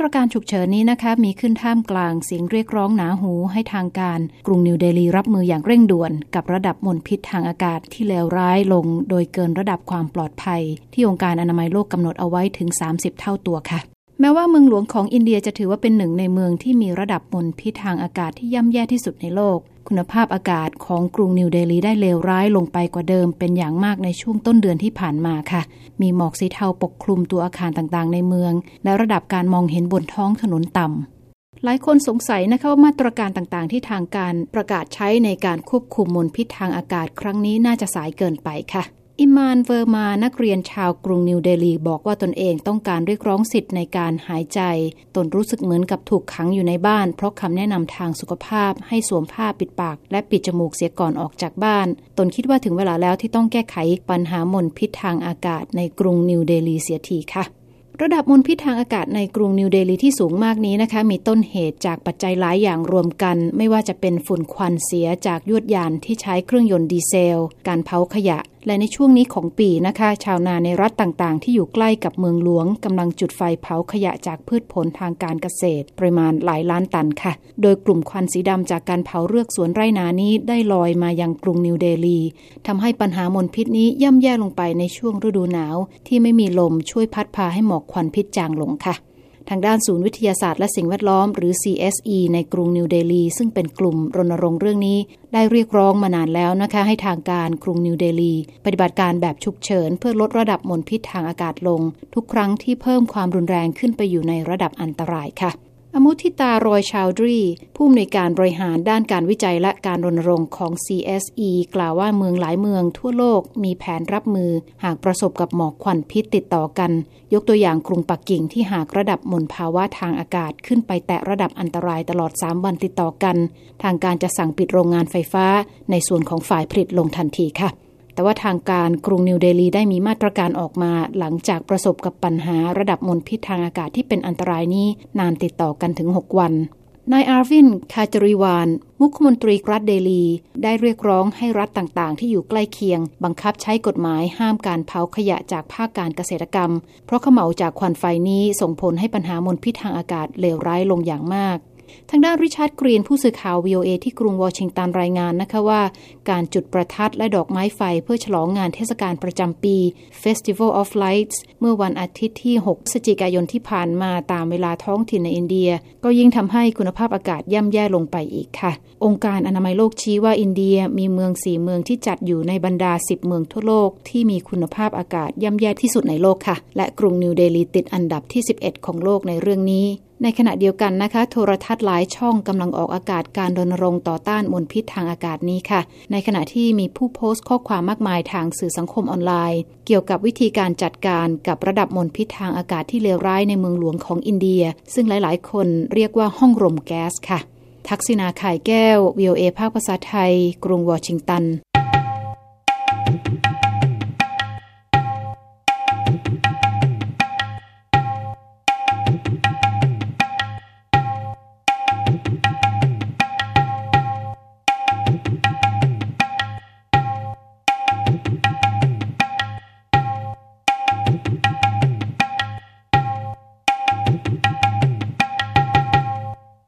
ตรการฉุกเฉินนี้นะคะมีขึ้นท่ามกลางเสียงเรียกร้องหนาหูให้ทางการกรุงนิวเดลีรับมืออย่างเร่งด่วนกับระดับมลพิษทางอากาศที่เลวร้ายลงโดยเกินระดับความปลอดภัยที่องค์การอนามัยโลกกำหนดเอาไว้ถึง30เท่าตัวค่ะแม้ว่าเมืองหลวงของอินเดียจะถือว่าเป็นหนึ่งในเมืองที่มีระดับมลพิษทางอากาศที่ย่ำแย่ที่สุดในโลกคุณภาพอากาศของกรุงนิวเดลีได้เลวร้ายลงไปกว่าเดิมเป็นอย่างมากในช่วงต้นเดือนที่ผ่านมาค่ะมีหมอกสีเทาปกคลุมตัวอาคารต่างๆในเมืองและระดับการมองเห็นบนท้องถนนต่ำหลายคนสงสัยนะคะว่ามาตรการต่างๆที่ทางการประกาศใช้ในการควบคุมมลพิษทางอากาศครั้งนี้น่าจะสายเกินไปค่ะอิมานเวอร์มานักเรียนชาวกรุงนิวเดลีบอกว่าตนเองต้องการเรียกร้องสิทธิ์ในการหายใจตนรู้สึกเหมือนกับถูกขังอยู่ในบ้านเพราะคำแนะนำทางสุขภาพให้สวมผ้าปิดปากและปิดจมูกเสียก่อนออกจากบ้านตนคิดว่าถึงเวลาแล้วที่ต้องแก้ไขปัญหามลพิษทางอากาศในกรุงนิวเดลีเสียทีค่ะระดับมลพิษทางอากาศในกรุงนิวเดลีที่สูงมากนี้นะคะมีต้นเหตุจากปัจจัยหลายอย่างรวมกันไม่ว่าจะเป็นฝุ่นควันเสียจากยวดยานที่ใช้เครื่องยนต์ดีเซลการเผาขยะและในช่วงนี้ของปีนะคะชาวนาในรัฐต่างๆที่อยู่ใกล้กับเมืองหลวงกำลังจุดไฟเผาขยะจากพืชผลทางการเกษตรปริมาณหลายล้านตันค่ะโดยกลุ่มควันสีดำจากการเผาเรือกสวนไร่นานี้ได้ลอยมายังกรุงนิวเดลีทำให้ปัญหามลพิษนี้ย่ำแย่ลงไปในช่วงฤดูหนาวที่ไม่มีลมช่วยพัดพาให้หมอกควันพิษจางลงค่ะทางด้านศูนย์วิทยาศาสตร์และสิ่งแวดล้อมหรือ CSE ในกรุงนิวเดลีซึ่งเป็นกลุ่มรณรงค์เรื่องนี้ได้เรียกร้องมานานแล้วนะคะให้ทางการกรุงนิวเดลีปฏิบัติการแบบฉุกเฉินเพื่อลดระดับมลพิษทางอากาศลงทุกครั้งที่เพิ่มความรุนแรงขึ้นไปอยู่ในระดับอันตรายค่ะอมุทิตารอยชาวดรีผู้อำนวยการบริหารด้านการวิจัยและการรณรงค์ของ CSE กล่าวว่าเมืองหลายเมืองทั่วโลกมีแผนรับมือหากประสบกับหมอกควันพิษติดต่อกันยกตัวอย่างกรุงปักกิ่งที่หากระดับมลภาวะทางอากาศขึ้นไปแตะระดับอันตรายตลอด3วันติดต่อกันทางการจะสั่งปิดโรงงานไฟฟ้าในส่วนของฝ่ายผลิตลงทันทีค่ะแต่ว่าทางการกรุงนิวเดลีได้มีมาตรการออกมาหลังจากประสบกับปัญหาระดับมลพิษทางอากาศที่เป็นอันตรายนี้นานติดต่อกันถึง6วันนายอาร์วินคาจริวานมุขมนตรีรัฐเดลีได้เรียกร้องให้รัฐต่างๆที่อยู่ใกล้เคียงบังคับใช้กฎหมายห้ามการเผาขยะจากภาคการเกษตรกรรมเพราะเขม่าจากควันไฟนี้ส่งผลให้ปัญหามลพิษทางอากาศเลวร้ายลงอย่างมากทางด้านริชาร์ดกรีนผู้สื่อข่าว VOA ที่กรุงวอชิงตันรายงานนะคะว่าการจุดประทัดและดอกไม้ไฟเพื่อฉลองงานเทศกาลประจำปี Festival of Lights เมื่อวันอาทิตย์ที่6 พฤศจิกายนที่ผ่านมาตามเวลาท้องถิ่นในอินเดียก็ยิ่งทำให้คุณภาพอากาศย่ำแย่ลงไปอีกค่ะองค์การอนามัยโลกชี้ว่าอินเดียมีเมือง4เมืองที่จัดอยู่ในบรรดา10เมืองทั่วโลกที่มีคุณภาพอากาศย่ำแย่ที่สุดในโลกค่ะและกรุงนิวเดลีติดอันดับที่11ของโลกในเรื่องนี้ในขณะเดียวกันนะคะโทรทัศน์หลายช่องกำลังออกอากาศการรณรงค์ต่อต้านมลพิษทางอากาศนี้ค่ะในขณะที่มีผู้โพสต์ข้อความมากมายทางสื่อสังคมออนไลน์เกี่ยวกับวิธีการจัดการกับระดับมลพิษทางอากาศที่เลวร้ายในเมืองหลวงของอินเดียซึ่งหลายๆคนเรียกว่าห้องรมแก๊สค่ะทักษิณา ข่ายแก้ว VOA ภาคภาษาไทยกรุงวอชิงตัน